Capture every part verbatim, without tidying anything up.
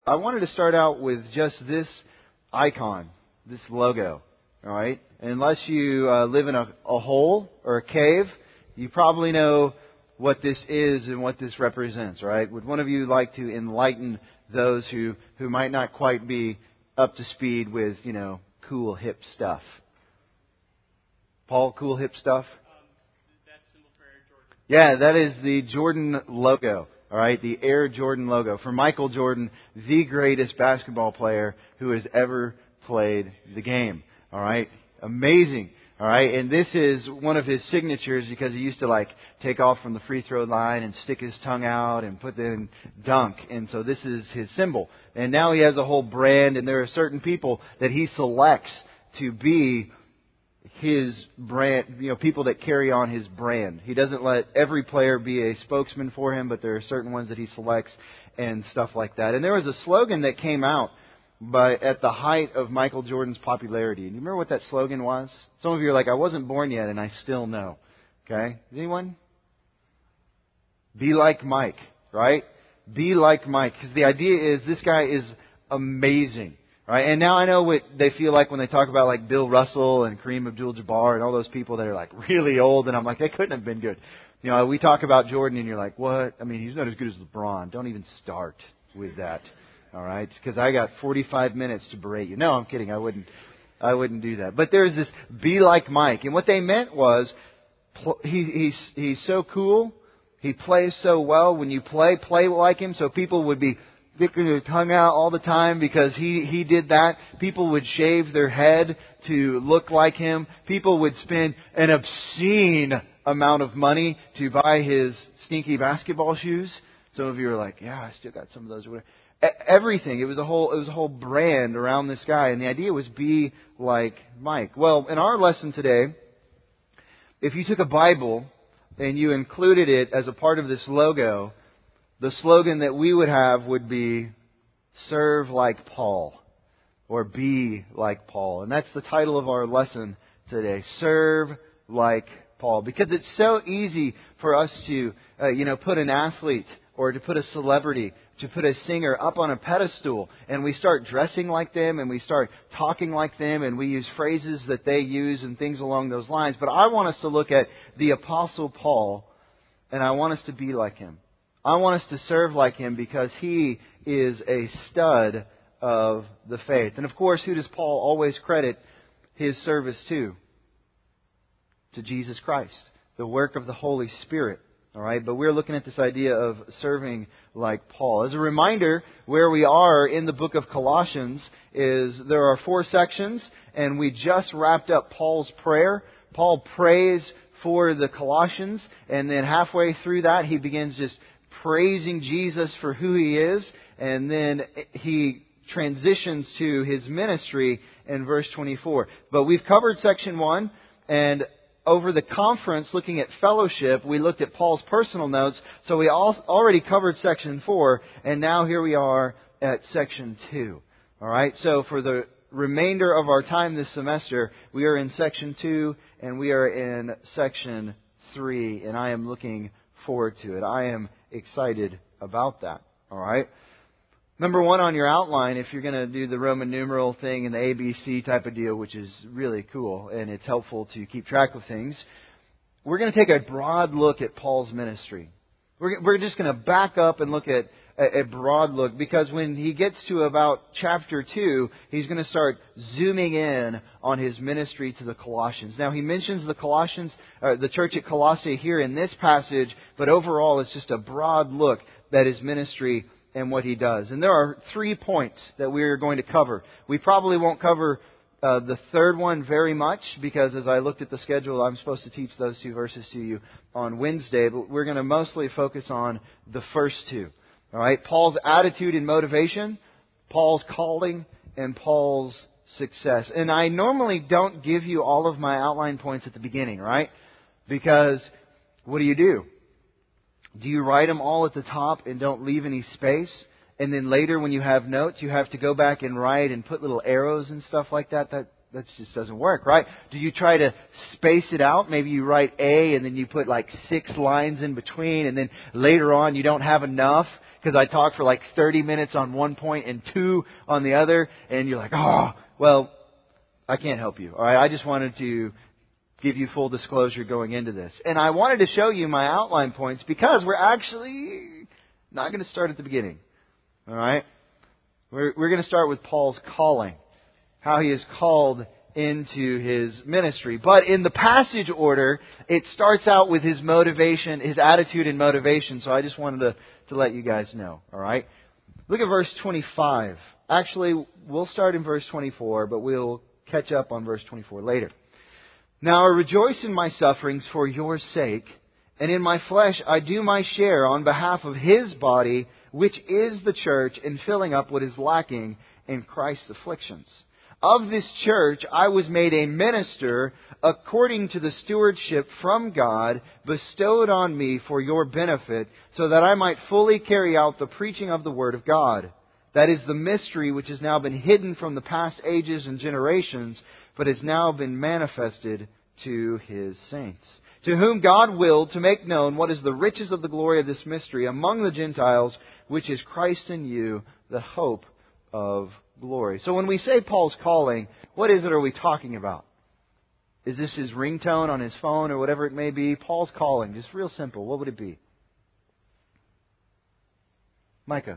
I wanted to start out with just this icon, this logo, all right? Unless you uh, live in a, a hole or a cave, you probably know what this is and what this represents, right? Would one of you like to enlighten those who, who might not quite be up to speed with, you know, cool, hip stuff? Paul, cool, hip stuff? Um, that symbol for Air Jordan. Yeah, that is the Jordan logo. All right, the Air Jordan logo for Michael Jordan, the greatest basketball player who has ever played the game. All right, amazing. All right, and this is one of his signatures because he used to like take off from the free throw line and stick his tongue out and put in dunk. And so this is his symbol. And now he has a whole brand, and there are certain people that he selects to be his brand, you know, people that carry on his brand. He doesn't let every player be a spokesman for him, but there are certain ones that he selects and stuff like that. And there was a slogan that came out by at the height of Michael Jordan's popularity. And you remember what that slogan was? Some of you are like, I wasn't born yet, and I still know. Okay? Anyone? Be like Mike, right? Be like Mike. Because the idea is this guy is amazing. Right? And now I know what they feel like when they talk about like Bill Russell and Kareem Abdul-Jabbar and all those people that are like really old, and I'm like, they couldn't have been good. You know, we talk about Jordan and you're like, what? I mean, he's not as good as LeBron. Don't even start with that. All right? Because I got forty-five minutes to berate you. No, I'm kidding. I wouldn't, I wouldn't do that. But there's this be like Mike. And what they meant was he, he's, he's so cool. He plays so well. When you play, play like him. So people would be sticking their tongue out all the time because he, he did that. People would shave their head to look like him. People would spend an obscene amount of money to buy his stinky basketball shoes. Some of you are like, yeah, I still got some of those. Everything. It was a whole, it was a whole brand around this guy. And the idea was be like Mike. Well, in our lesson today, if you took a Bible and you included it as a part of this logo, the slogan that we would have would be, serve like Paul, or be like Paul. And that's the title of our lesson today, serve like Paul. Because it's so easy for us to, uh, you know, put an athlete or to put a celebrity, to put a singer up on a pedestal, and we start dressing like them, and we start talking like them, and we use phrases that they use and things along those lines. But I want us to look at the Apostle Paul, and I want us to be like him. I want us to serve like him because he is a stud of the faith. And of course, who does Paul always credit his service to? To Jesus Christ, the work of the Holy Spirit. All right, but we're looking at this idea of serving like Paul. As a reminder, where we are in the book of Colossians is there are four sections, and we just wrapped up Paul's prayer. Paul prays for the Colossians, and then halfway through that, he begins just praising Jesus for who He is, and then he transitions to His ministry in verse twenty-four. But we've covered section one, and over the conference looking at fellowship, we looked at Paul's personal notes, so we all, already covered section four, and now here we are at section two. Alright, so for the remainder of our time this semester, we are in section two, and we are in section three, and I am looking forward to it. I am excited about that. All right. Number one on your outline, if you're going to do the Roman numeral thing and the A B C type of deal, which is really cool and it's helpful to keep track of things, we're going to take a broad look at Paul's ministry. We're, we're just going to back up and look at a, a broad look, because when he gets to about chapter two, he's going to start zooming in on his ministry to the Colossians. Now, he mentions the Colossians, uh, the church at Colossae here in this passage, but overall it's just a broad look at his ministry and what he does. And there are three points that we are going to cover. We probably won't cover uh, the third one very much, because as I looked at the schedule, I'm supposed to teach those two verses to you on Wednesday, but we're going to mostly focus on the first two. All right, Paul's attitude and motivation, Paul's calling, and Paul's success. And I normally don't give you all of my outline points at the beginning, right? Because what do you do? Do you write them all at the top and don't leave any space? And then later when you have notes, you have to go back and write and put little arrows and stuff like that? That that just doesn't work, right? Do you try to space it out? Maybe you write A and then you put like six lines in between, and then later on you don't have enough because I talk for like thirty minutes on one point and two on the other, and you're like, oh, well, I can't help you. All right, I just wanted to give you full disclosure going into this. And I wanted to show you my outline points because we're actually not going to start at the beginning. All right? We're, we're going to start with Paul's calling, how he is called into his ministry. But in the passage order, it starts out with his motivation, his attitude and motivation. So I just wanted to, to let you guys know. All right? Look at verse twenty-five. Actually, we'll start in verse twenty-four, but we'll catch up on verse twenty-four later. Now I rejoice in my sufferings for your sake, and in my flesh I do my share on behalf of His body, which is the church, in filling up what is lacking in Christ's afflictions. Of this church I was made a minister according to the stewardship from God bestowed on me for your benefit, so that I might fully carry out the preaching of the Word of God. That is the mystery which has now been hidden from the past ages and generations, but has now been manifested to His saints, to whom God willed to make known what is the riches of the glory of this mystery among the Gentiles, which is Christ in you, the hope of glory. So when we say Paul's calling, what is it are we talking about? Is this his ringtone on his phone or whatever it may be? Paul's calling, just real simple. What would it be? Micah.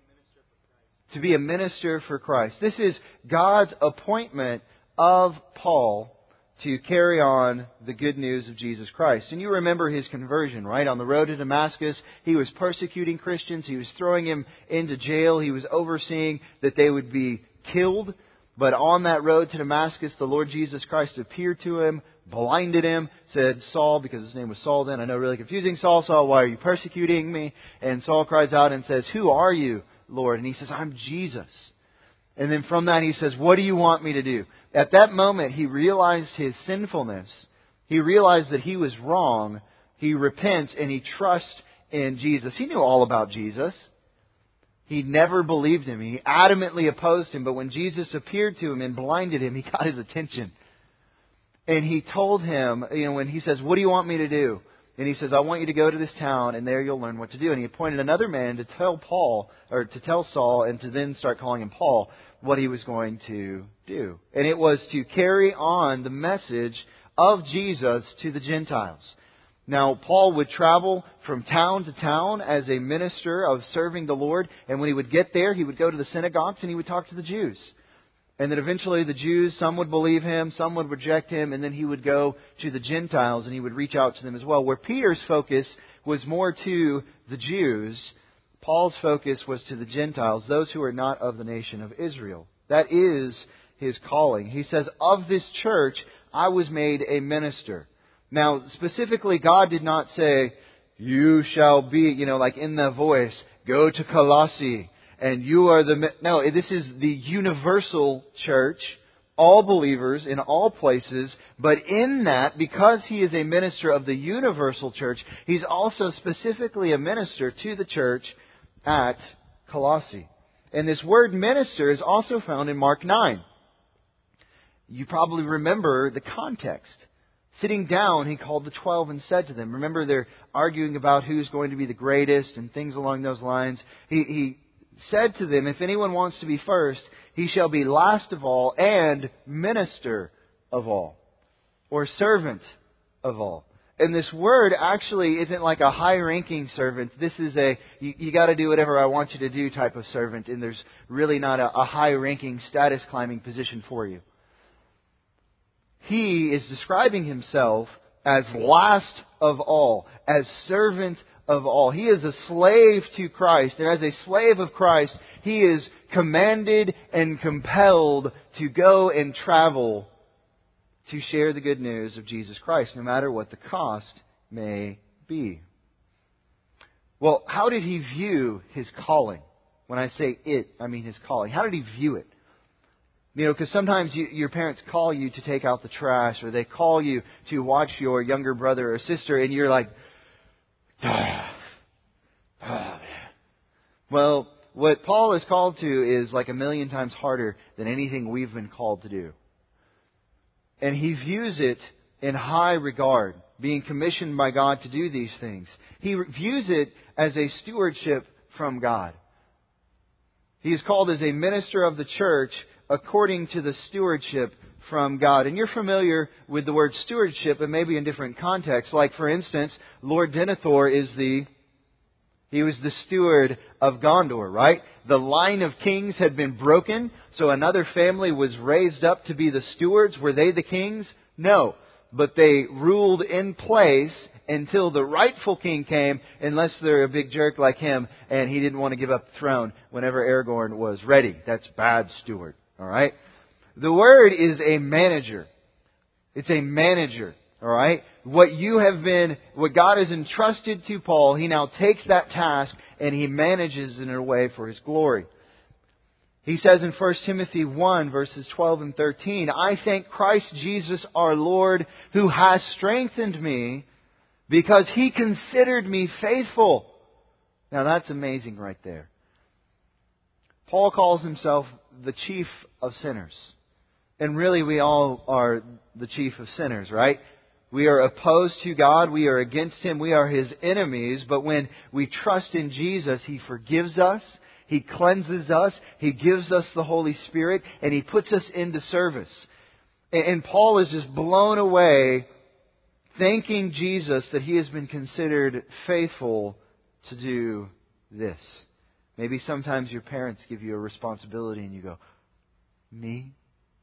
To be a minister for Christ. This is God's appointment of Paul to carry on the good news of Jesus Christ. And you remember his conversion, right? On the road to Damascus, he was persecuting Christians. He was throwing them into jail. He was overseeing that they would be killed. But on that road to Damascus, the Lord Jesus Christ appeared to him, blinded him, said, Saul, because his name was Saul then, I know, really confusing, Saul, Saul, why are you persecuting me? And Saul cries out and says, who are you, Lord? And he says, I'm Jesus. And then from that he says, what do you want me to do? At that moment he realized his sinfulness. He realized that he was wrong. He repents and he trusts in Jesus. He knew all about Jesus. He never believed Him. He adamantly opposed Him. But when Jesus appeared to him and blinded him, He got his attention. And He told him, you know, when He says, what do you want me to do? And He says, I want you to go to this town and there you'll learn what to do. And He appointed another man to tell Paul, or to tell Saul, and to then start calling him Paul, what he was going to do. And it was to carry on the message of Jesus to the Gentiles. Now, Paul would travel from town to town as a minister of serving the Lord. And when he would get there, he would go to the synagogues and he would talk to the Jews. And then eventually the Jews, some would believe him, some would reject him, and then he would go to the Gentiles and he would reach out to them as well. Where Peter's focus was more to the Jews, Paul's focus was to the Gentiles, those who are not of the nation of Israel. That is his calling. He says, of this church I was made a minister. Now, specifically, God did not say, you shall be, you know, like in the voice, go to Colossae. And you are the... No, this is the universal church, all believers in all places. But in that, because He is a minister of the universal church, He's also specifically a minister to the church at Colossae. And this word minister is also found in Mark nine. You probably remember the context. Sitting down, He called the twelve and said to them, remember they're arguing about who's going to be the greatest and things along those lines. He... he said to them, if anyone wants to be first, he shall be last of all and minister of all, or servant of all. And this word actually isn't like a high-ranking servant. This is a, you, you got to do whatever I want you to do type of servant, and there's really not a, a high-ranking, status-climbing position for you. He is describing Himself as last of all, as servant of all. He is a slave to Christ, and as a slave of Christ, he is commanded and compelled to go and travel to share the good news of Jesus Christ, no matter what the cost may be. Well, how did he view his calling? When I say it, I mean his calling. How did he view it? You know, because sometimes you, your parents call you to take out the trash, or they call you to watch your younger brother or sister, and you're like, ah, ah. Well, what Paul is called to is like a million times harder than anything we've been called to do. And he views it in high regard, being commissioned by God to do these things. He views it as a stewardship from God. He is called as a minister of the church according to the stewardship from God. And you're familiar with the word stewardship, but maybe in different contexts. Like, for instance, Lord Denethor is the, he was the steward of Gondor, right? The line of kings had been broken, so another family was raised up to be the stewards. Were they the kings? No. But they ruled in place until the rightful king came, unless they're a big jerk like him and he didn't want to give up the throne whenever Aragorn was ready. That's bad steward. All right? The word is a manager. It's a manager. All right? What you have been, what God has entrusted to Paul, he now takes that task and he manages it in a way for His glory. He says in First Timothy one, verses twelve and thirteen, I thank Christ Jesus our Lord, who has strengthened me, because He considered me faithful. Now that's amazing right there. Paul calls himself the chief of sinners. And really we all are the chief of sinners, right? We are opposed to God. We are against Him. We are His enemies. But when we trust in Jesus, He forgives us. He cleanses us. He gives us the Holy Spirit. And He puts us into service. And Paul is just blown away, thanking Jesus that he has been considered faithful to do this. Maybe sometimes your parents give you a responsibility and you go, me?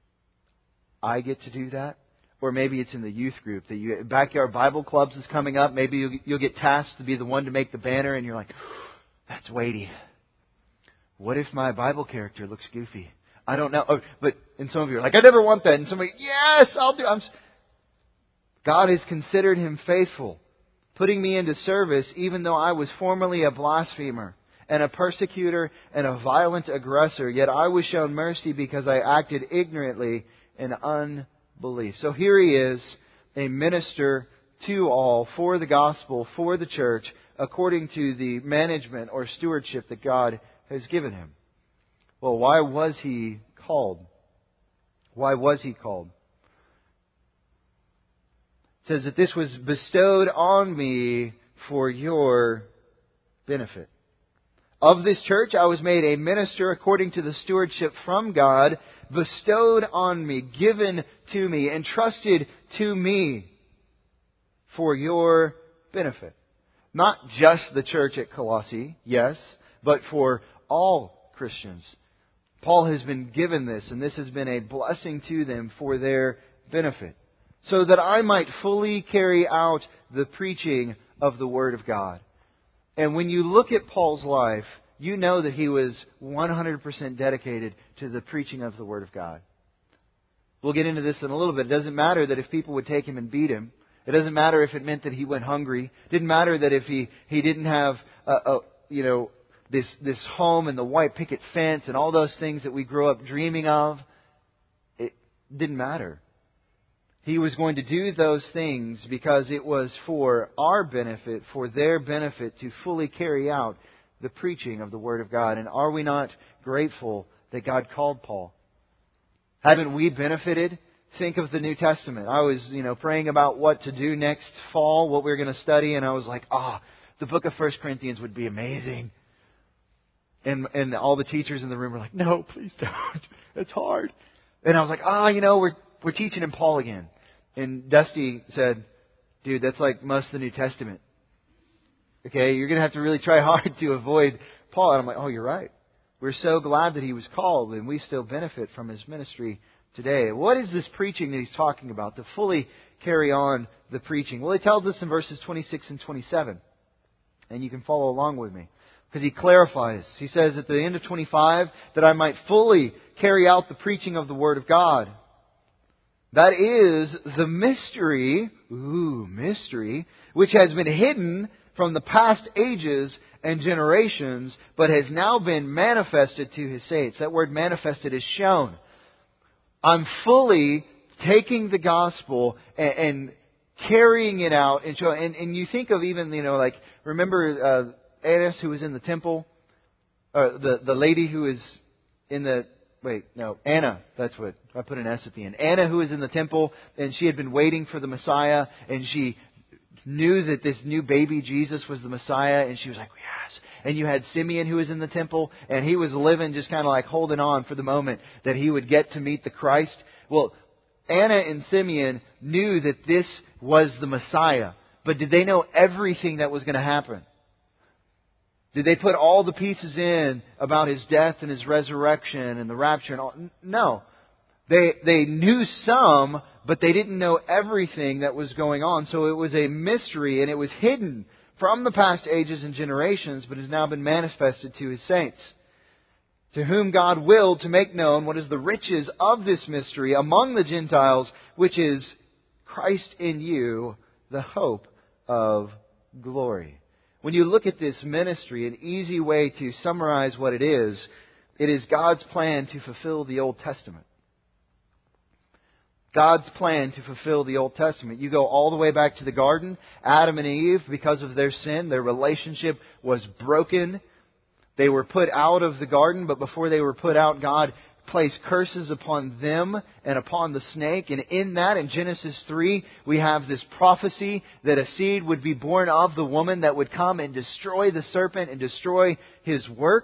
I get to do that? Or maybe it's in the youth group that you, Backyard Bible Clubs is coming up. Maybe you'll, you'll get tasked to be the one to make the banner and you're like, that's weighty. What if my Bible character looks goofy? I don't know. Oh, but, and some of you are like, I never want that. And somebody, yes, I'll do it. God has considered him faithful, putting me into service even though I was formerly a blasphemer and a persecutor and a violent aggressor. Yet I was shown mercy because I acted ignorantly in unbelief. So here he is, a minister to all, for the gospel, for the church, according to the management or stewardship that God has given him. Well, why was he called? Why was he called? It says that this was bestowed on me for your benefit. Of this church I was made a minister according to the stewardship from God, bestowed on me, given to me, entrusted to me for your benefit. Not just the church at Colossae, yes, but for all Christians. Paul has been given this, and this has been a blessing to them for their benefit, so that I might fully carry out the preaching of the Word of God. And when you look at Paul's life, you know that he was one hundred percent dedicated to the preaching of the Word of God. We'll get into this in a little bit. It doesn't matter that if people would take him and beat him. It doesn't matter if it meant that he went hungry. It didn't matter that if he, he didn't have a, a you know this this home and the white picket fence and all those things that we grow up dreaming of. It didn't matter. He was going to do those things because it was for our benefit, for their benefit, to fully carry out the preaching of the Word of God. And are we not grateful that God called Paul? Haven't we benefited? Think of the New Testament. I was, you know, praying about what to do next fall, what we were going to study, and I was like, ah, oh, the book of First Corinthians would be amazing. And and all the teachers in the room were like, no, please don't. It's hard. And I was like, ah, oh, you know, we're we're teaching in Paul again. And Dusty said, dude, that's like most of the New Testament. Okay, you're going to have to really try hard to avoid Paul. And I'm like, oh, you're right. We're so glad that he was called, and we still benefit from his ministry today. What is this preaching that he's talking about, to fully carry on the preaching? Well, he tells us in verses twenty-six and twenty-seven. And you can follow along with me, because he clarifies. He says at the end of twenty-five, that I might fully carry out the preaching of the Word of God. That is the mystery, ooh, mystery, which has been hidden from the past ages and generations, but has now been manifested to His saints. That word manifested is shown. I'm fully taking the gospel and, and carrying it out. And, show, and, and you think of even, you know, like, remember uh, Annas who was in the temple? Uh, the, the lady who was in the... Wait, no, Anna, that's what, I put an S at the end. Anna, who was in the temple, and she had been waiting for the Messiah, and she knew that this new baby Jesus was the Messiah, and she was like, yes. And you had Simeon who was in the temple, and he was living just kind of like holding on for the moment that he would get to meet the Christ. Well, Anna and Simeon knew that this was the Messiah. But did they know everything that was going to happen? Did they put all the pieces in about His death and His resurrection and the rapture and all? No. They they knew some, but they didn't know everything that was going on. So it was a mystery, and it was hidden from the past ages and generations, but has now been manifested to His saints, to whom God willed to make known what is the riches of this mystery among the Gentiles, which is Christ in you, the hope of glory. When you look at this ministry, an easy way to summarize what it is, it is God's plan to fulfill the Old Testament. God's plan to fulfill the Old Testament. You go all the way back to the garden. Adam and Eve, because of their sin, their relationship was broken. They were put out of the garden, but before they were put out, God placed curses upon them and upon the snake. And in that, in Genesis three, we have this prophecy that a seed would be born of the woman that would come and destroy the serpent and destroy his work.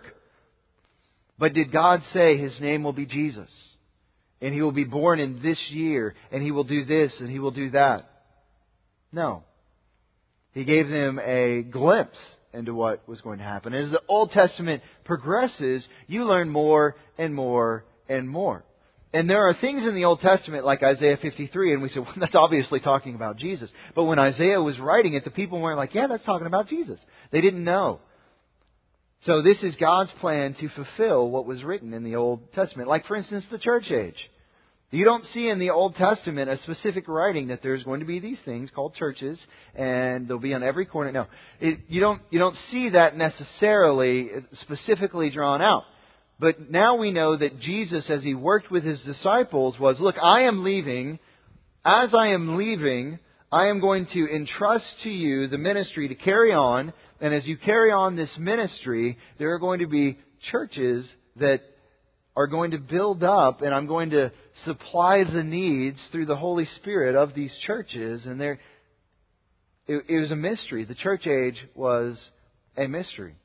But did God say His name will be Jesus? And He will be born in this year, and He will do this, and He will do that? No. He gave them a glimpse into what was going to happen. As the Old Testament progresses, you learn more and more and more. And there are things in the Old Testament like Isaiah fifty-three, and we say, well, that's obviously talking about Jesus. But when Isaiah was writing it, the people weren't like, yeah, that's talking about Jesus. They didn't know. So this is God's plan to fulfill what was written in the Old Testament. Like, for instance, the church age. You don't see in the Old Testament a specific writing that there's going to be these things called churches, and they'll be on every corner. No, it, you don't. You don't see that necessarily specifically drawn out. But now we know that Jesus, as He worked with His disciples, was, look, I am leaving. As I am leaving, I am going to entrust to you the ministry to carry on. And as you carry on this ministry, there are going to be churches that are going to build up, and I'm going to supply the needs through the Holy Spirit of these churches. And there, it, it was a mystery. The church age was a mystery.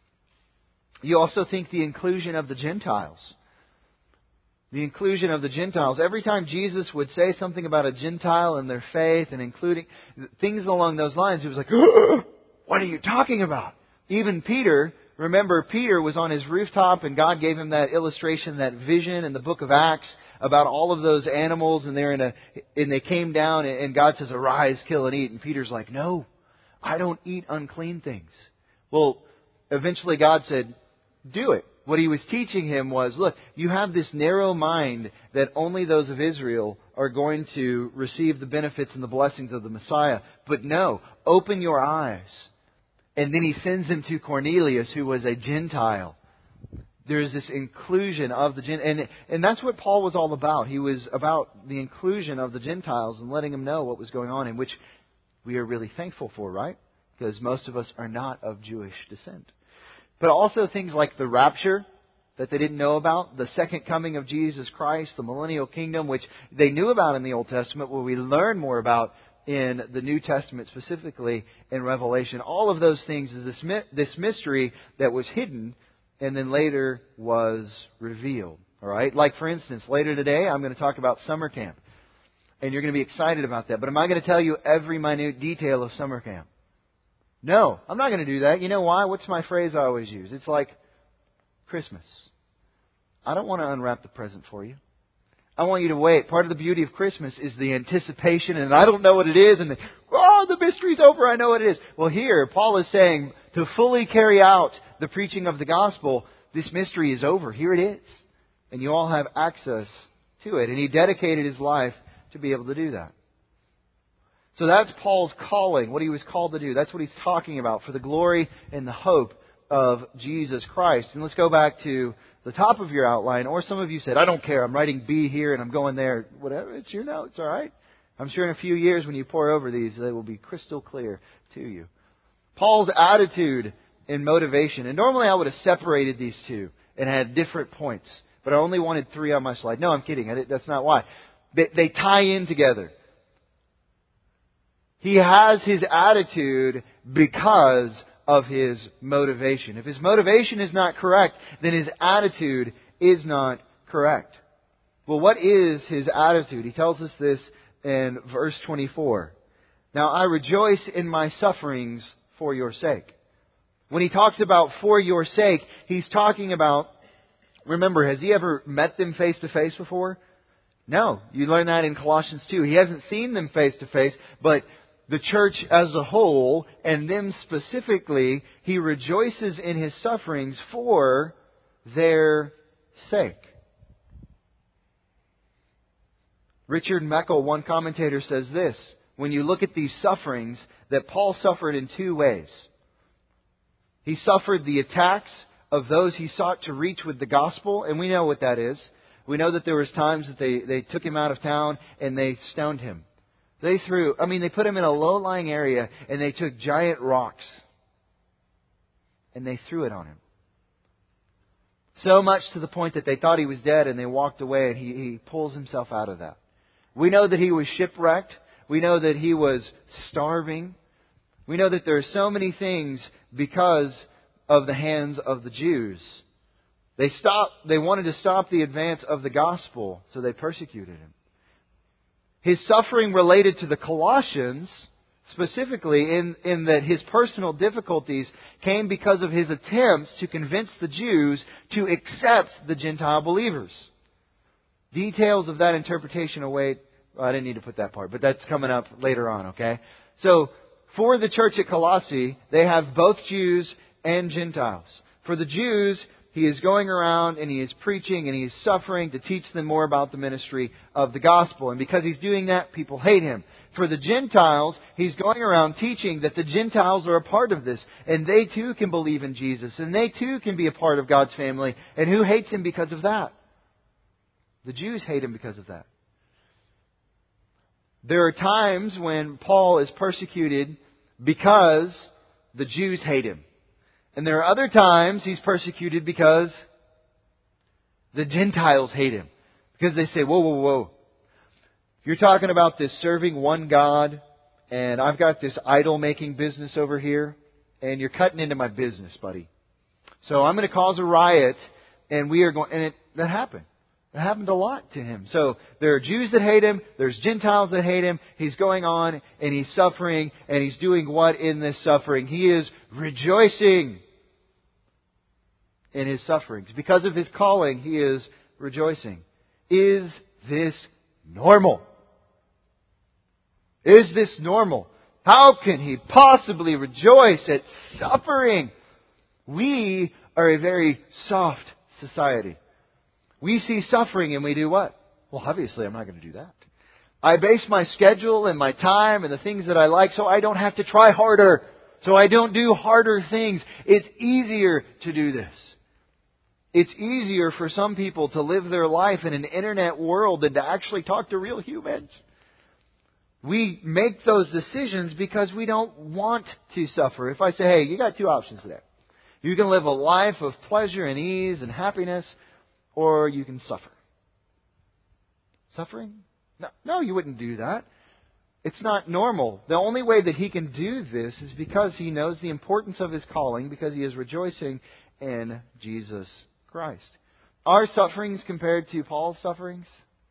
You also think the inclusion of the Gentiles. The inclusion of the Gentiles. Every time Jesus would say something about a Gentile and their faith and including things along those lines, He was like, what are you talking about? Even Peter, remember Peter was on his rooftop and God gave him that illustration, that vision in the book of Acts about all of those animals, and they're in a and they came down and God says, arise, kill and eat. And Peter's like, no, I don't eat unclean things. Well, eventually God said, do it. What He was teaching him was, look, you have this narrow mind that only those of Israel are going to receive the benefits and the blessings of the Messiah. But no, open your eyes. And then He sends him to Cornelius, who was a Gentile. There's this inclusion of the Gentiles. And, and that's what Paul was all about. He was about the inclusion of the Gentiles and letting them know what was going on, in which we are really thankful for, right? Because most of us are not of Jewish descent. But also things like the rapture that they didn't know about, the second coming of Jesus Christ, the millennial kingdom, which they knew about in the Old Testament, where we learn more about in the New Testament, specifically in Revelation. All of those things is this, this mystery that was hidden and then later was revealed. All right? Like, for instance, later today, I'm going to talk about summer camp. And you're going to be excited about that. But am I going to tell you every minute detail of summer camp? No, I'm not going to do that. You know why? What's my phrase I always use? It's like Christmas. I don't want to unwrap the present for you. I want you to wait. Part of the beauty of Christmas is the anticipation, and I don't know what it is, and the, oh, the mystery's over, I know what it is. Well, here, Paul is saying, to fully carry out the preaching of the gospel, this mystery is over. Here it is. And you all have access to it. And he dedicated his life to be able to do that. So that's Paul's calling, what he was called to do. That's what he's talking about, for the glory and the hope of Jesus Christ. And let's go back to the top of your outline. Or some of you said, I don't care, I'm writing B here and I'm going there. Whatever, it's your notes, all right? I'm sure in a few years when you pour over these, they will be crystal clear to you. Paul's attitude and motivation. And normally I would have separated these two and had different points. But I only wanted three on my slide. No, I'm kidding. I did, that's not why. They, they tie in together. He has his attitude because of his motivation. If his motivation is not correct, then his attitude is not correct. Well, what is his attitude? He tells us this in verse twenty-four. Now I rejoice in my sufferings for your sake. When he talks about for your sake, he's talking about, remember, has he ever met them face to face before? No. You learn that in Colossians two. He hasn't seen them face to face, but the church as a whole, and them specifically, he rejoices in his sufferings for their sake. Richard Meckel, one commentator, says this: when you look at these sufferings, that Paul suffered in two ways. He suffered the attacks of those he sought to reach with the gospel, and we know what that is. We know that there was times that they, they took him out of town and they stoned him. They threw, I mean, they put him in a low-lying area and they took giant rocks and they threw it on him. So much to the point that they thought he was dead and they walked away, and he, he pulls himself out of that. We know that he was shipwrecked. We know that he was starving. We know that there are so many things because of the hands of the Jews. They stopped, they wanted to stop the advance of the gospel, so they persecuted him. His suffering related to the Colossians, specifically in, in that his personal difficulties came because of his attempts to convince the Jews to accept the Gentile believers. Details of that interpretation await. Well, I didn't need to put that part, but that's coming up later on, okay? So, for the church at Colossae, they have both Jews and Gentiles. For the Jews, he is going around and he is preaching and he is suffering to teach them more about the ministry of the gospel. And because he's doing that, people hate him. For the Gentiles, he's going around teaching that the Gentiles are a part of this. And they too can believe in Jesus. And they too can be a part of God's family. And who hates him because of that? The Jews hate him because of that. There are times when Paul is persecuted because the Jews hate him. And there are other times he's persecuted because the Gentiles hate him. Because they say, whoa, whoa, whoa. You're talking about this serving one God, and I've got this idol-making business over here, and you're cutting into my business, buddy. So I'm going to cause a riot, and we are going... And it, that happened. It happened a lot to him. So there are Jews that hate him. There's Gentiles that hate him. He's going on and he's suffering. And he's doing what in this suffering? He is rejoicing in his sufferings. Because of his calling, he is rejoicing. Is this normal? Is this normal? How can he possibly rejoice at suffering? We are a very soft society. We see suffering and we do what? Well, obviously I'm not going to do that. I base my schedule and my time and the things that I like so I don't have to try harder. So I don't do harder things. It's easier to do this. It's easier for some people to live their life in an internet world than to actually talk to real humans. We make those decisions because we don't want to suffer. If I say, hey, you got two options today. You can live a life of pleasure and ease and happiness, or you can suffer. Suffering? No, no, you wouldn't do that. It's not normal. The only way that he can do this is because he knows the importance of his calling, because he is rejoicing in Jesus Christ. Our sufferings compared to Paul's sufferings?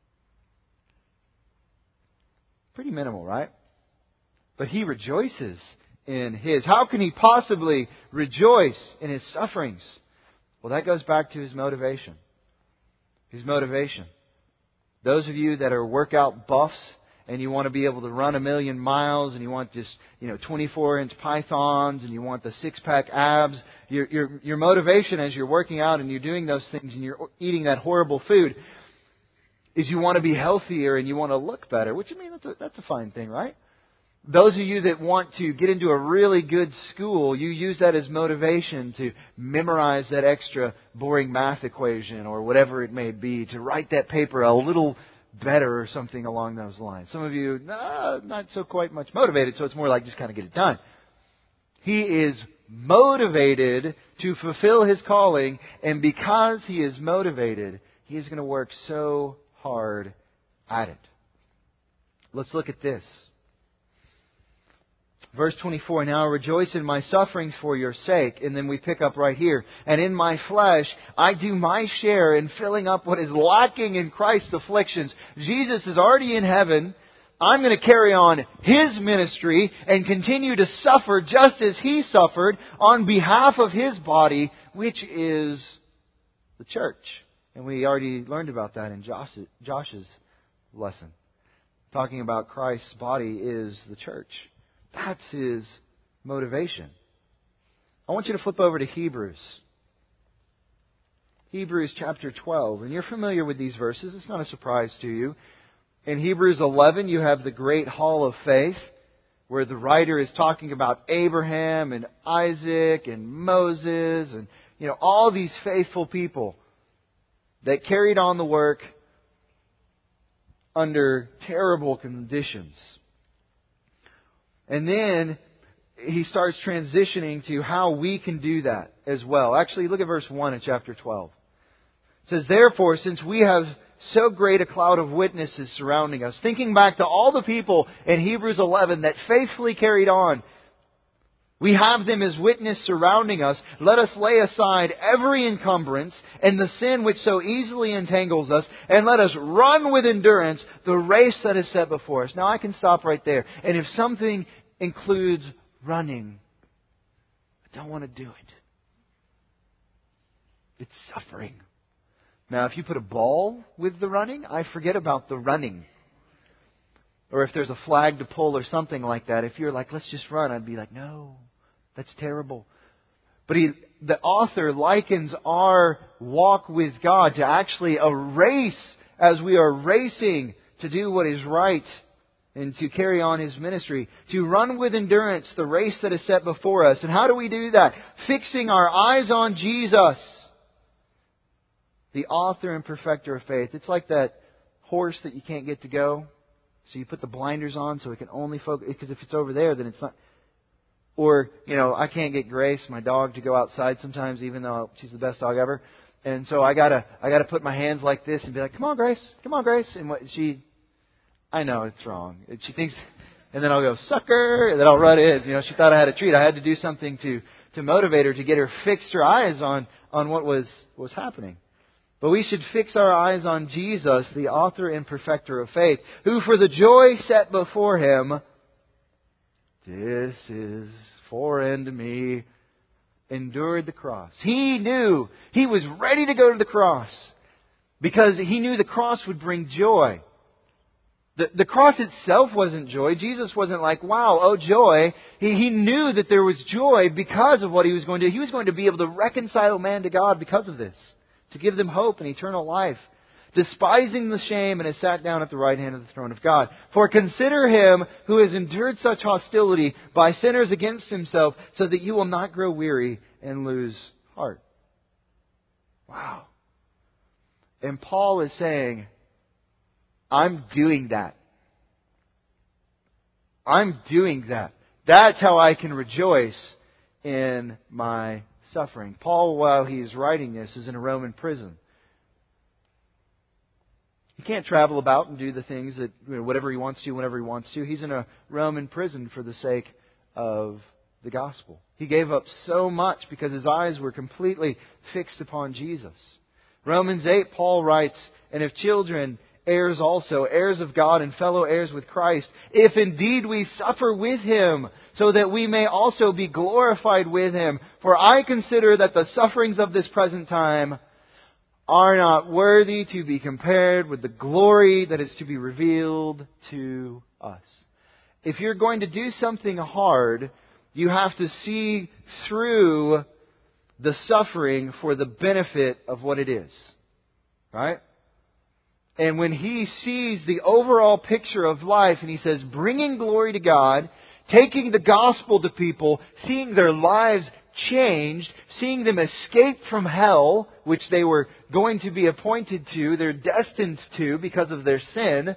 Pretty minimal, right? But he rejoices in his. How can he possibly rejoice in his sufferings? Well, that goes back to his motivation. His motivation. Those of you that are workout buffs and you want to be able to run a million miles and you want just, you know, twenty-four inch pythons and you want the six-pack abs, your, your, your motivation as you're working out and you're doing those things and you're eating that horrible food is you want to be healthier and you want to look better, which, I mean, that's a, that's a fine thing, right? Those of you that want to get into a really good school, you use that as motivation to memorize that extra boring math equation or whatever it may be, to write that paper a little better or something along those lines. Some of you, nah, not so quite much motivated, so it's more like just kind of get it done. He is motivated to fulfill his calling, and because he is motivated, he is going to work so hard at it. Let's look at this. Verse twenty-four, now I rejoice in my sufferings for your sake. And then we pick up right here. And in my flesh, I do my share in filling up what is lacking in Christ's afflictions. Jesus is already in heaven. I'm going to carry on His ministry and continue to suffer just as He suffered on behalf of His body, which is the church. And we already learned about that in Josh's, Josh's lesson. Talking about Christ's body is the church. That's His motivation. I want you to flip over to Hebrews. Hebrews chapter twelve. And you're familiar with these verses. It's not a surprise to you. In Hebrews eleven, you have the great hall of faith, where the writer is talking about Abraham and Isaac and Moses and, you know, all these faithful people that carried on the work under terrible conditions. And then he starts transitioning to how we can do that as well. Actually, look at verse one in chapter twelve. It says, therefore, since we have so great a cloud of witnesses surrounding us, thinking back to all the people in Hebrews eleven that faithfully carried on, we have them as witness surrounding us. Let us lay aside every encumbrance and the sin which so easily entangles us, and let us run with endurance the race that is set before us. Now I can stop right there. And if something includes running, I don't want to do it. It's suffering. Now, if you put a ball with the running, I forget about the running. Or if there's a flag to pull or something like that, if you're like, let's just run, I'd be like, no, that's terrible. But he, the author likens our walk with God to actually a race as we are racing to do what is right and to carry on His ministry. To run with endurance the race that is set before us. And how do we do that? Fixing our eyes on Jesus, the author and perfecter of faith. It's like that horse that you can't get to go. So you put the blinders on so it can only focus. Because if it's over there, then it's not. Or, you know, I can't get Grace, my dog, to go outside sometimes, even though she's the best dog ever. And so I gotta, I gotta put my hands like this and be like, "Come on, Grace, come on, Grace." And what she, I know it's wrong. And she thinks, and then I'll go, "Sucker," and then I'll run in. You know, she thought I had a treat. I had to do something to to motivate her, to get her fixed her eyes on on what was was happening. But we should fix our eyes on Jesus, the author and perfecter of faith, who for the joy set before Him, this is foreign to me, endured the cross. He knew He was ready to go to the cross because He knew the cross would bring joy. The, the cross itself wasn't joy. Jesus wasn't like, wow, oh joy. He, he knew that there was joy because of what He was going to do. He was going to be able to reconcile man to God because of this, to give them hope and eternal life, despising the shame, and has sat down at the right hand of the throne of God. For consider Him who has endured such hostility by sinners against Himself, so that you will not grow weary and lose heart. Wow. And Paul is saying, I'm doing that. I'm doing that. That's how I can rejoice in my suffering. Paul, while he's writing this, is in a Roman prison. He can't travel about and do the things that, you know, whatever he wants to, whenever he wants to. He's in a Roman prison for the sake of the gospel. He gave up so much because his eyes were completely fixed upon Jesus. Romans eight, Paul writes, and if children, heirs also, heirs of God and fellow heirs with Christ, if indeed we suffer with Him, so that we may also be glorified with Him. For I consider that the sufferings of this present time are not worthy to be compared with the glory that is to be revealed to us. If you're going to do something hard, you have to see through the suffering for the benefit of what it is. Right? And when he sees the overall picture of life and he says, bringing glory to God, taking the gospel to people, seeing their lives changed, seeing them escape from hell, which they were going to be appointed to, they're destined to because of their sin,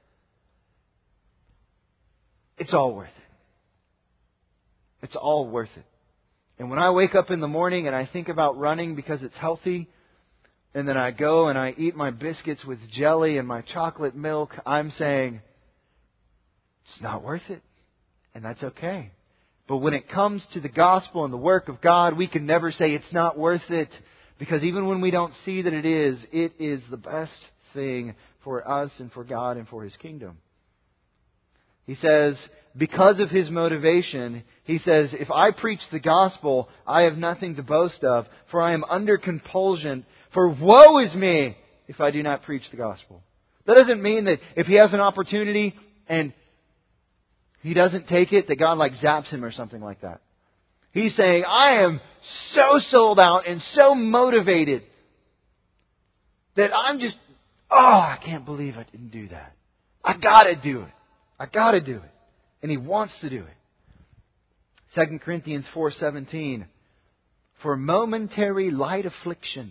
it's all worth it. It's all worth it. And when I wake up in the morning and I think about running because it's healthy, and then I go and I eat my biscuits with jelly and my chocolate milk, I'm saying, it's not worth it. And that's okay. But when it comes to the gospel and the work of God, we can never say it's not worth it. Because even when we don't see that it is, it is the best thing for us and for God and for His kingdom. He says, because of his motivation, he says, if I preach the gospel, I have nothing to boast of, for I am under compulsion. For woe is me if I do not preach the gospel. That doesn't mean that if he has an opportunity and he doesn't take it, that God like zaps him or something like that. He's saying, I am so sold out and so motivated that I'm just, oh, I can't believe I didn't do that. I gotta do it. I gotta do it. And he wants to do it. Second Corinthians four seventeen. For momentary light affliction.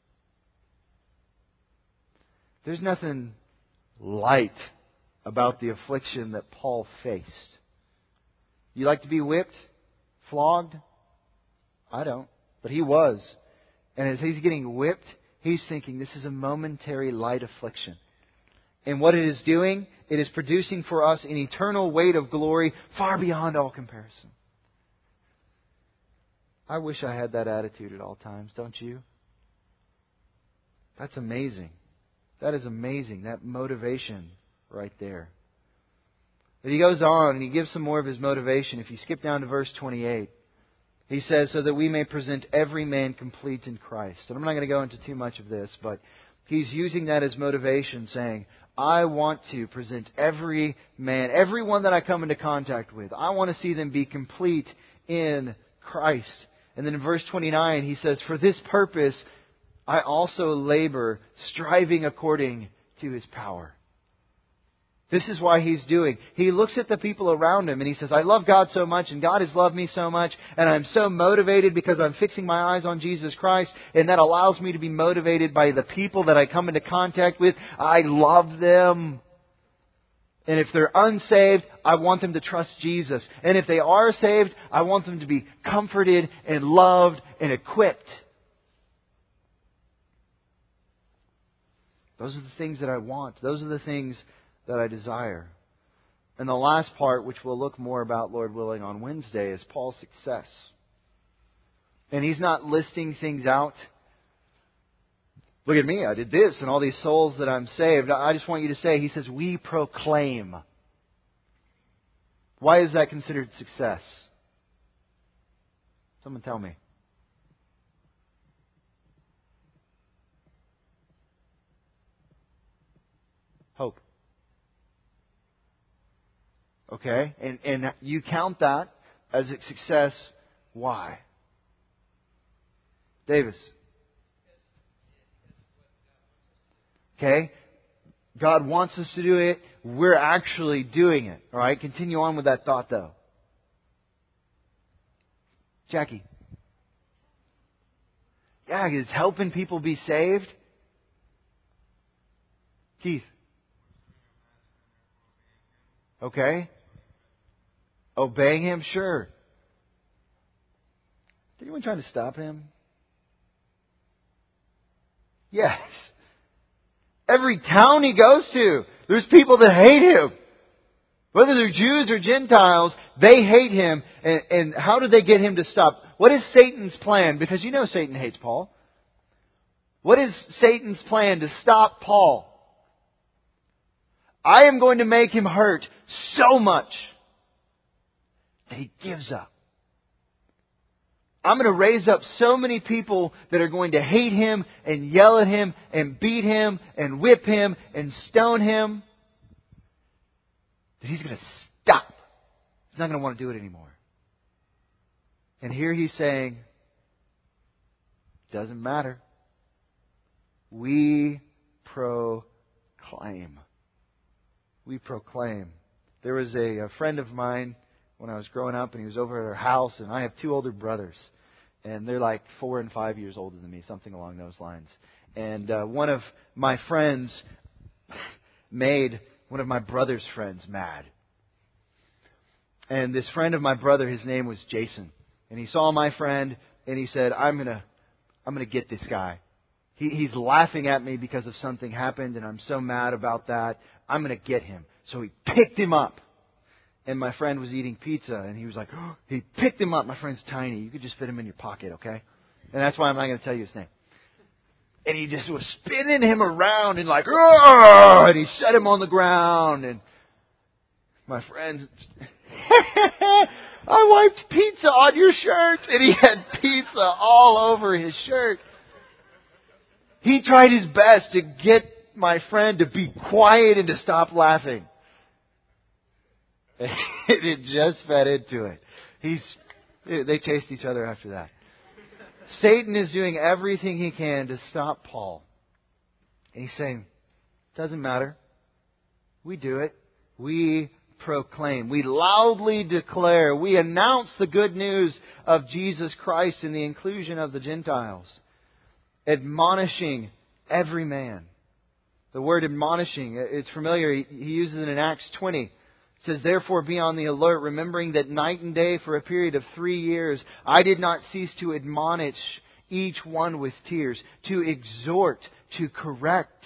There's nothing light about the affliction that Paul faced. You like to be whipped? Flogged? I don't. But he was. And as he's getting whipped, he's thinking this is a momentary light affliction. And what it is doing, it is producing for us an eternal weight of glory far beyond all comparison. I wish I had that attitude at all times, don't you? That's amazing. That is amazing. That motivation right there. But he goes on and he gives some more of his motivation. If you skip down to verse twenty-eight, he says, so that we may present every man complete in Christ. And I'm not going to go into too much of this, but he's using that as motivation, saying, I want to present every man, everyone that I come into contact with, I want to see them be complete in Christ. And then in verse twenty-nine, he says, for this purpose, I also labor, striving according to His power. This is why he's doing. He looks at the people around him and he says, I love God so much and God has loved me so much and I'm so motivated because I'm fixing my eyes on Jesus Christ, and that allows me to be motivated by the people that I come into contact with. I love them. And if they're unsaved, I want them to trust Jesus. And if they are saved, I want them to be comforted and loved and equipped. Those are the things that I want. Those are the things that I desire. And the last part, which we'll look more about, Lord willing, on Wednesday, is Paul's success. And he's not listing things out. Look at me, I did this, and all these souls that I'm saved. I just want you to say, he says, we proclaim. Why is that considered success? Someone tell me. Hope. Okay? And, and you count that as a success. Why? Davis. Okay? God wants us to do it. We're actually doing it. Alright? Continue on with that thought though. Jackie. Yeah, it's helping people be saved. Keith. Okay. Obeying Him? Sure. Is anyone trying to stop Him? Yes. Every town He goes to, there's people that hate Him. Whether they're Jews or Gentiles, they hate Him. And, and how do they get Him to stop? What is Satan's plan? Because you know Satan hates Paul. What is Satan's plan to stop Paul? I am going to make him hurt so much that he gives up. I'm going to raise up so many people that are going to hate him and yell at him and beat him and whip him and stone him that he's going to stop. He's not going to want to do it anymore. And here he's saying, doesn't matter. We proclaim. We proclaim. There was a, a friend of mine when I was growing up, and he was over at our house, and I have two older brothers, and they're like four and five years older than me, something along those lines. And uh, one of my friends made one of my brother's friends mad. And this friend of my brother, his name was Jason, and he saw my friend, and he said, "I'm gonna, I'm gonna get this guy. He, he's laughing at me because of something happened, and I'm so mad about that. I'm going to get him." So he picked him up. And my friend was eating pizza, and he was like, oh, he picked him up. My friend's tiny. You could just fit him in your pocket, okay? And that's why I'm not going to tell you his name. And he just was spinning him around and like, oh, and he set him on the ground. And my friend, I wiped pizza on your shirt. And he had pizza all over his shirt. He tried his best to get my friend to be quiet and to stop laughing. And it just fed into it. He's, they chased each other after that. Satan is doing everything he can to stop Paul. And he's saying, doesn't matter. We do it. We proclaim. We loudly declare. We announce the good news of Jesus Christ and the inclusion of the Gentiles. Admonishing every man. The word admonishing, it's familiar. He uses it in Acts twenty. It says, therefore be on the alert, remembering that night and day for a period of three years, I did not cease to admonish each one with tears, to exhort, to correct.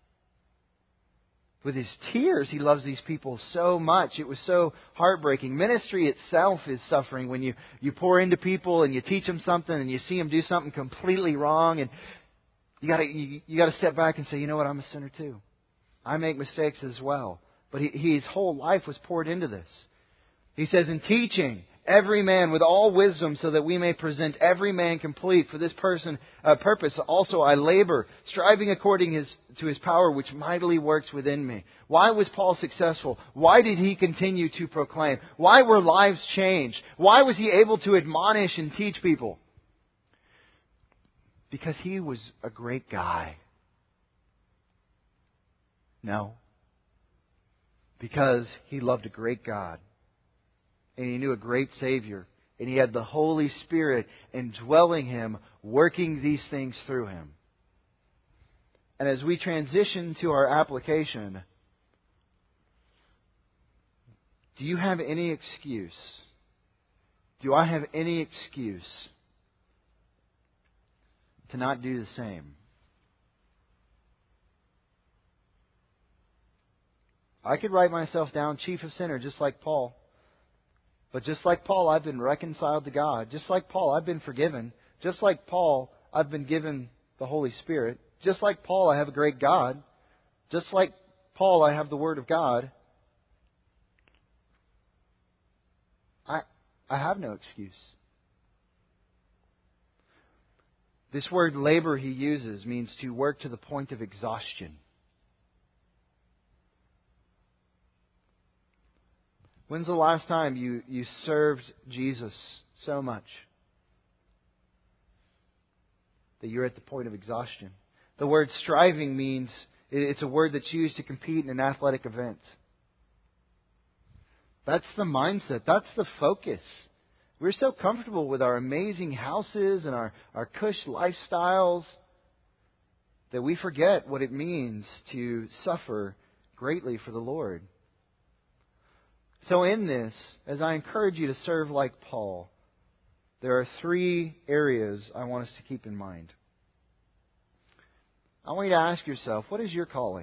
With his tears, he loves these people so much. It was so heartbreaking. Ministry itself is suffering when you, you pour into people and you teach them something and you see them do something completely wrong. And you gotta, you, you gotta step back and say, you know what, I'm a sinner too. I make mistakes as well. But he, his whole life was poured into this. He says, in teaching every man with all wisdom so that we may present every man complete for this person uh, purpose. Also I labor, striving according his, to his power which mightily works within me. Why was Paul successful? Why did he continue to proclaim? Why were lives changed? Why was he able to admonish and teach people? Because he was a great guy. No. Because he loved a great God. And he knew a great Savior. And he had the Holy Spirit indwelling him, working these things through him. And as we transition to our application, do you have any excuse? Do I have any excuse to not do the same? I could write myself down chief of sinner just like Paul. But just like Paul, I've been reconciled to God. Just like Paul, I've been forgiven. Just like Paul, I've been given the Holy Spirit. Just like Paul, I have a great God. Just like Paul, I have the Word of God. I, I have no excuse. This word labor he uses means to work to the point of exhaustion. When's the last time you, you served Jesus so much that you're at the point of exhaustion? The word striving means, it's a word that's used to compete in an athletic event. That's the mindset. That's the focus. We're so comfortable with our amazing houses and our, our cush lifestyles that we forget what it means to suffer greatly for the Lord. So in this, as I encourage you to serve like Paul, there are three areas I want us to keep in mind. I want you to ask yourself, what is your calling?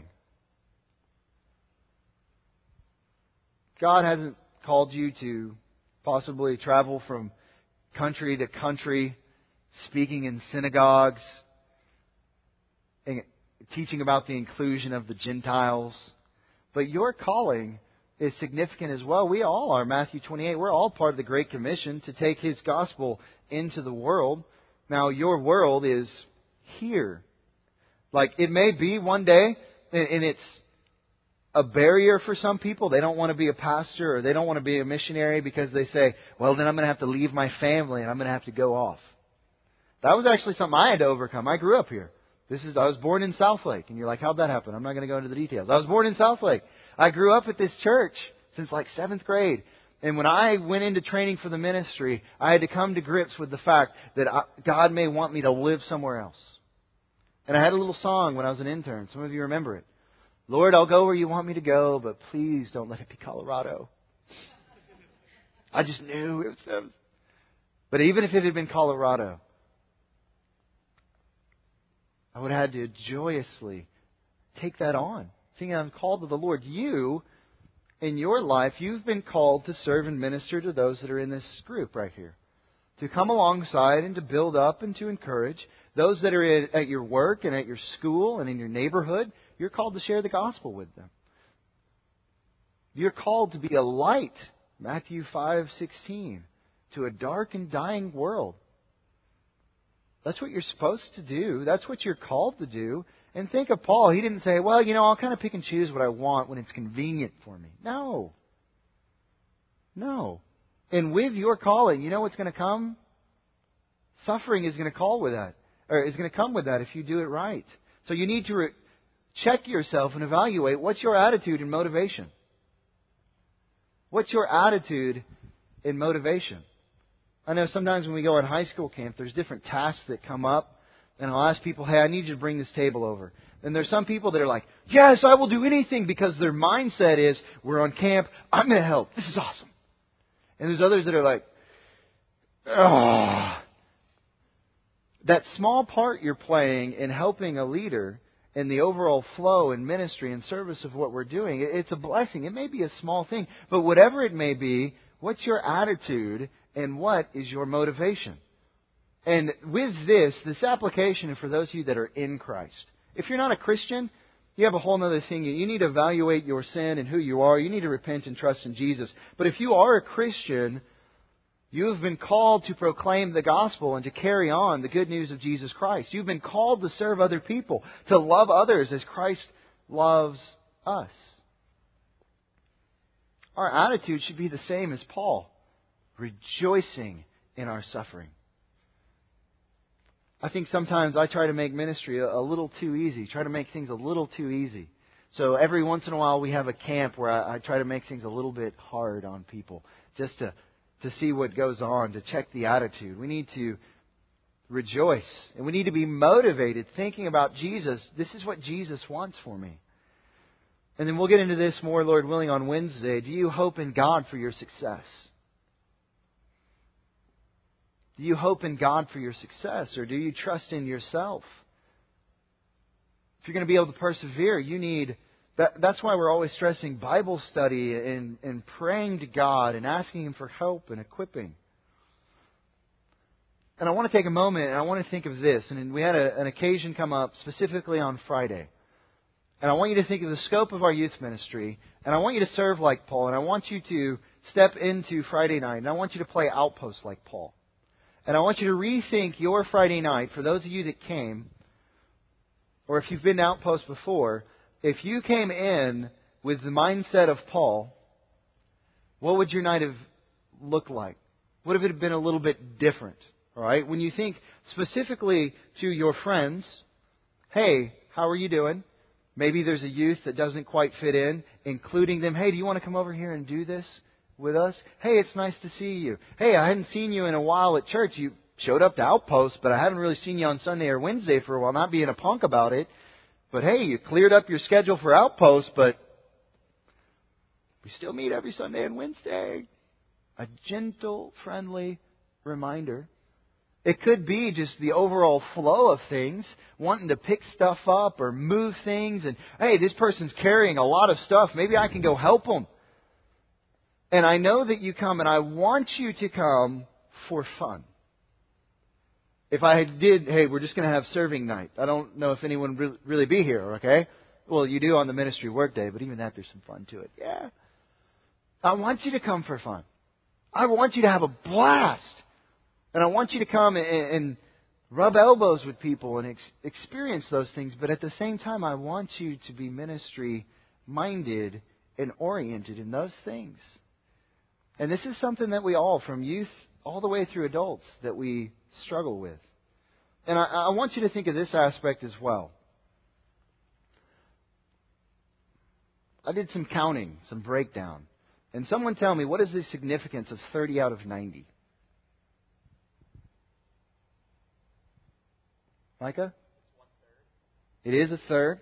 God hasn't called you to possibly travel from country to country, speaking in synagogues, and teaching about the inclusion of the Gentiles. But your calling is significant as well. We all are. Matthew twenty-eight. We're all part of the Great Commission to take His gospel into the world. Now, your world is here. Like, it may be one day, and it's a barrier for some people. They don't want to be a pastor or they don't want to be a missionary because they say, well, then I'm going to have to leave my family and I'm going to have to go off. That was actually something I had to overcome. I grew up here. This is I was born in Southlake. And you're like, how'd that happen? I'm not going to go into the details. I was born in Southlake. I grew up at this church since like seventh grade. And when I went into training for the ministry, I had to come to grips with the fact that I, God may want me to live somewhere else. And I had a little song when I was an intern. Some of you remember it. Lord, I'll go where you want me to go, but please don't let it be Colorado. I just knew it was. But even if it had been Colorado, I would have had to joyously take that on. Seeing I'm called to the Lord, you in your life, you've been called to serve and minister to those that are in this group right here. To come alongside and to build up and to encourage those that are in, at your work and at your school and in your neighborhood. You're called to share the gospel with them. You're called to be a light, Matthew five sixteen, to a dark and dying world. That's what you're supposed to do. That's what you're called to do. And think of Paul. He didn't say, well, you know, I'll kind of pick and choose what I want when it's convenient for me. No. No. And with your calling, you know what's going to come? Suffering is going to call with that, or is going to come with that if you do it right. So you need to re- check yourself and evaluate what's your attitude and motivation. What's your attitude and motivation? I know sometimes when we go on high school camp, there's different tasks that come up, and I'll ask people, hey, I need you to bring this table over. And there's some people that are like, yes, I will do anything, because their mindset is, we're on camp, I'm going to help. This is awesome. And there's others that are like, oh. That small part you're playing in helping a leader in the overall flow and ministry and service of what we're doing, it's a blessing. It may be a small thing, but whatever it may be, what's your attitude and what is your motivation? And with this, this application is for those of you that are in Christ. If you're not a Christian, you have a whole other thing. You need to evaluate your sin and who you are. You need to repent and trust in Jesus. But if you are a Christian, you have been called to proclaim the gospel and to carry on the good news of Jesus Christ. You've been called to serve other people, to love others as Christ loves us. Our attitude should be the same as Paul, rejoicing in our suffering. I think sometimes I try to make ministry a, a little too easy, try to make things a little too easy. So every once in a while we have a camp where I, I try to make things a little bit hard on people, just to, to see what goes on, to check the attitude. We need to rejoice, and we need to be motivated thinking about Jesus. This is what Jesus wants for me. And then we'll get into this more, Lord willing, on Wednesday. Do you hope in God for your success? Do you hope in God for your success, or do you trust in yourself? If you're going to be able to persevere, you need... That, that's why we're always stressing Bible study and, and praying to God and asking Him for help and equipping. And I want to take a moment and I want to think of this. And we had a, an occasion come up specifically on Friday. And I want you to think of the scope of our youth ministry. And I want you to serve like Paul. And I want you to step into Friday night. And I want you to play outpost like Paul. And I want you to rethink your Friday night, for those of you that came, or if you've been to Outpost before, if you came in with the mindset of Paul, what would your night have looked like? Would it have been a little bit different? All right? When you think specifically to your friends, hey, how are you doing? Maybe there's a youth that doesn't quite fit in, including them. Hey, do you want to come over here and do this with us? Hey, it's nice to see you. Hey, I hadn't seen you in a while at church. You showed up to Outpost, but I haven't really seen you on Sunday or Wednesday for a while. Not being a punk about it. But hey, you cleared up your schedule for Outpost, but we still meet every Sunday and Wednesday. A gentle, friendly reminder. It could be just the overall flow of things, wanting to pick stuff up or move things. And hey, this person's carrying a lot of stuff. Maybe I can go help them. And I know that you come, and I want you to come for fun. If I did, hey, we're just going to have serving night. I don't know if anyone would really be here, okay? Well, you do on the ministry workday, but even that, there's some fun to it. Yeah. I want you to come for fun. I want you to have a blast. And I want you to come and, and rub elbows with people and ex- experience those things. But at the same time, I want you to be ministry-minded and oriented in those things. And this is something that we all, from youth all the way through adults, that we struggle with. And I, I want you to think of this aspect as well. I did some counting, some breakdown. And someone tell me, what is the significance of thirty out of ninety? Micah? It is a third.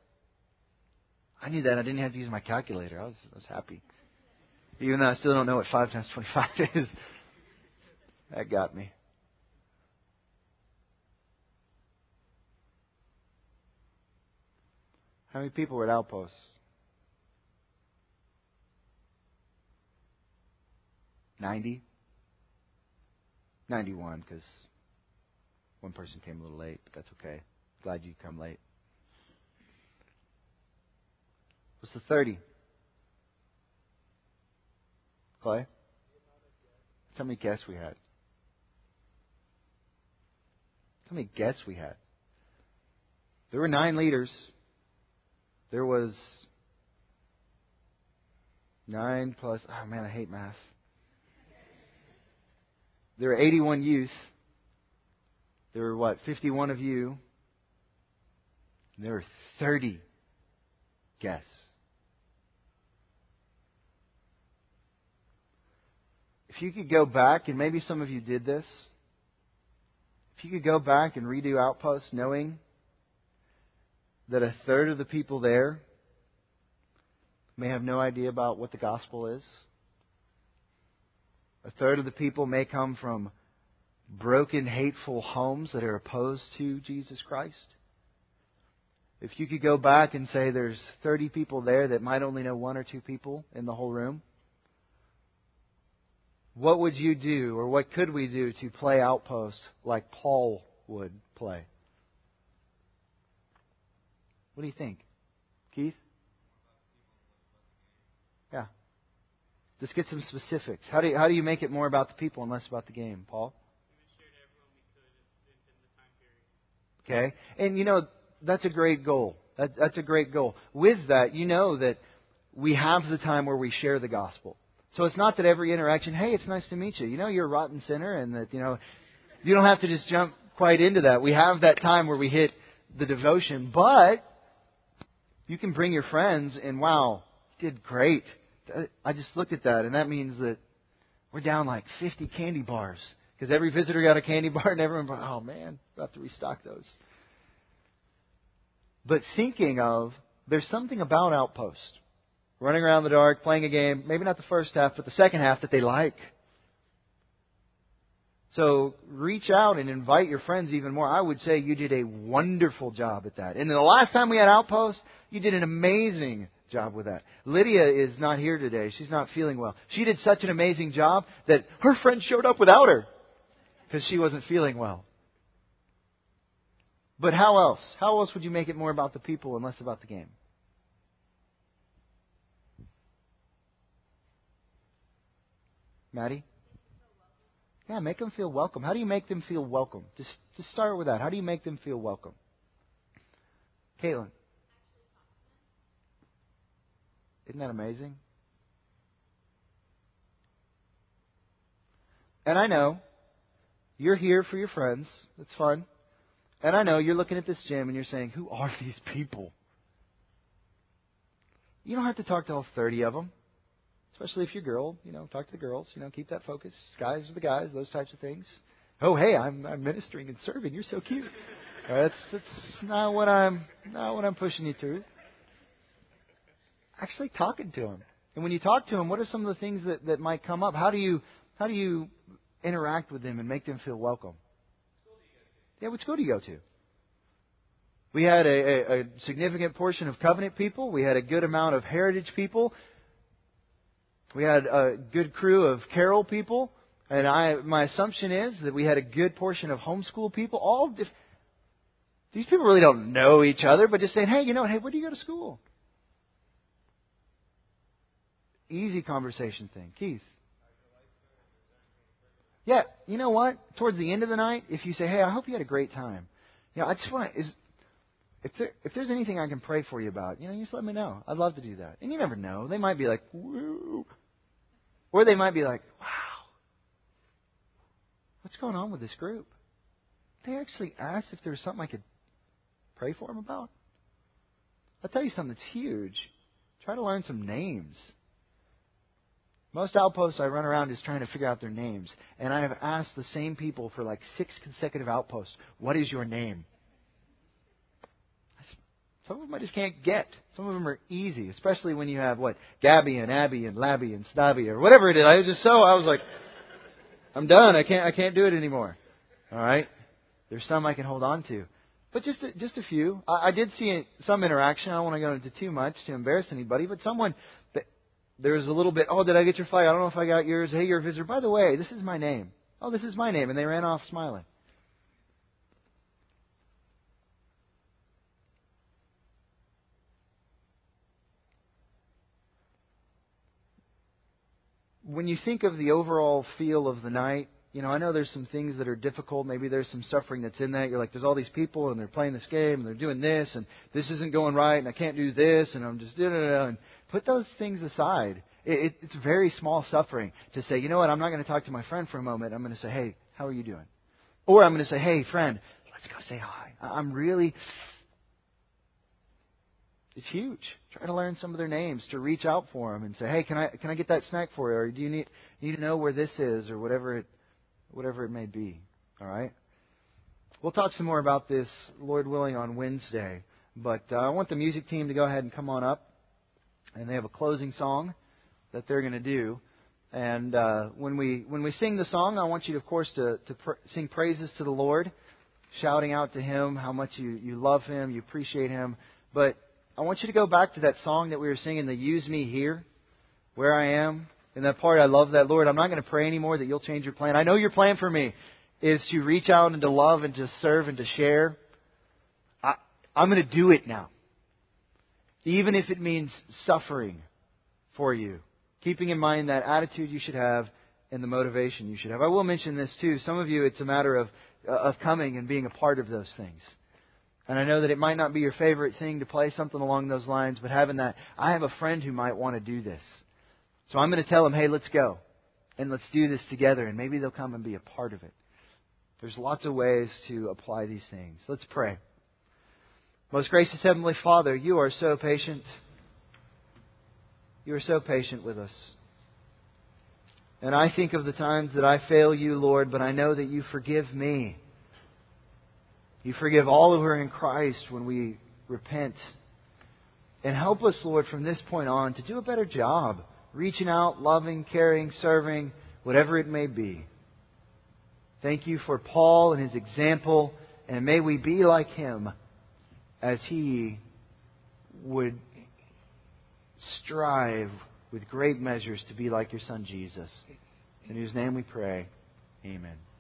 I knew that. I didn't have to use my calculator. I was, I was happy. Even though I still don't know what five times twenty-five is. That got me. How many people were at Outposts? ninety? ninety-one, because one person came a little late, but that's okay. Glad you come late. What's the thirty? Clay? That's how many guests we had. How many guests we had? There were nine leaders. There was nine plus... Oh, man, I hate math. There were eighty-one youth. There were, what, fifty-one of you. And there were thirty guests. If you could go back, and maybe some of you did this, if you could go back and redo Outpost knowing that a third of the people there may have no idea about what the gospel is. A third of the people may come from broken, hateful homes that are opposed to Jesus Christ. If you could go back and say there's thirty people there that might only know one or two people in the whole room, what would you do, or what could we do to play Outpost like Paul would play? What do you think? Keith? Yeah. Let's get some specifics. How do you, how do you make it more about the people and less about the game, Paul? Okay. And you know, that's a great goal. That, that's a great goal. With that, you know that we have the time where we share the gospel. So it's not that every interaction, hey, it's nice to meet you. You know, you're a rotten sinner, and that, you know, you don't have to just jump quite into that. We have that time where we hit the devotion, but you can bring your friends and, wow, you did great. I just looked at that, and that means that we're down like fifty candy bars because every visitor got a candy bar, and everyone, oh man, we'll have to restock those. But thinking of, there's something about Outpost. Running around the dark, playing a game, maybe not the first half, but the second half that they like. So reach out and invite your friends even more. I would say you did a wonderful job at that. And the last time we had Outpost, you did an amazing job with that. Lydia is not here today. She's not feeling well. She did such an amazing job that her friends showed up without her because she wasn't feeling well. But how else? How else would you make it more about the people and less about the game? Maddie? Yeah, make them feel welcome. How do you make them feel welcome? Just, just start with that. How do you make them feel welcome? Caitlin? Isn't that amazing? And I know you're here for your friends. It's fun. And I know you're looking at this gym and you're saying, who are these people? You don't have to talk to all thirty of them. Especially if you're a girl, you know, talk to the girls, you know, keep that focus. Guys are the guys, those types of things. Oh, hey, I'm, I'm ministering and serving. You're so cute. Uh, that's that's not what I'm not what I'm pushing you to. Actually, talking to them, and when you talk to them, what are some of the things that, that might come up? How do you how do you interact with them and make them feel welcome? Yeah, what school do you go to? We had a, a, a significant portion of covenant people. We had a good amount of heritage people. We had a good crew of Carroll people, and I. My assumption is that we had a good portion of homeschool people. All diff- these people really don't know each other, but just saying, hey, you know, hey, where do you go to school? Easy conversation thing. Keith? Yeah, you know what? Towards the end of the night, if you say, hey, I hope you had a great time. You know, I just want to, is, if there, if there's anything I can pray for you about, you know, just let me know. I'd love to do that. And you never know. They might be like, woo. Or they might be like, wow, what's going on with this group? They actually asked if there was something I could pray for them about. I'll tell you something that's huge. Try to learn some names. Most outposts I run around just trying to figure out their names. And I have asked the same people for like six consecutive outposts, what is your name? Some of them I just can't get. Some of them are easy, especially when you have, what, Gabby and Abby and Labby and Stabby or whatever it is. I was just so, I was like, I'm done. I can't I can't do it anymore. All right? There's some I can hold on to. But just a, just a few. I, I did see some interaction. I don't want to go into too much to embarrass anybody, but someone, there's a little bit, oh, did I get your flight? I don't know if I got yours. Hey, you're a visitor. By the way, this is my name. Oh, this is my name. And they ran off smiling. When you think of the overall feel of the night, you know, I know there's some things that are difficult. Maybe there's some suffering that's in that. You're like, there's all these people and they're playing this game and they're doing this and this isn't going right and I can't do this and I'm just da da da. And put those things aside. It, it, it's very small suffering to say, you know what, I'm not going to talk to my friend for a moment. I'm going to say, hey, how are you doing? Or I'm going to say, hey, friend, let's go say hi. I'm really... It's huge. Try to learn some of their names, to reach out for them and say, "Hey, can I can I get that snack for you? Or do you need need to know where this is, or whatever it whatever it may be." All right. We'll talk some more about this, Lord willing, on Wednesday. But uh, I want the music team to go ahead and come on up, and they have a closing song that they're going to do. And uh, when we when we sing the song, I want you, of course, to to pr- sing praises to the Lord, shouting out to Him how much you you love Him, you appreciate Him, but I want you to go back to that song that we were singing, the Use Me Here, where I am. In that part, I love that. Lord, I'm not going to pray anymore that you'll change your plan. I know your plan for me is to reach out and to love and to serve and to share. I, I'm going to do it now. Even if it means suffering for you. Keeping in mind that attitude you should have and the motivation you should have. I will mention this too. Some of you, it's a matter of, of coming and being a part of those things. And I know that it might not be your favorite thing to play something along those lines, but having that, I have a friend who might want to do this. So I'm going to tell them, hey, let's go. And let's do this together. And maybe they'll come and be a part of it. There's lots of ways to apply these things. Let's pray. Most gracious Heavenly Father, you are so patient. You are so patient with us. And I think of the times that I fail you, Lord, but I know that you forgive me. You forgive all who are in Christ when we repent. And help us, Lord, from this point on to do a better job. Reaching out, loving, caring, serving, whatever it may be. Thank you for Paul and his example. And may we be like him as he would strive with great measures to be like your Son Jesus. In whose name we pray. Amen.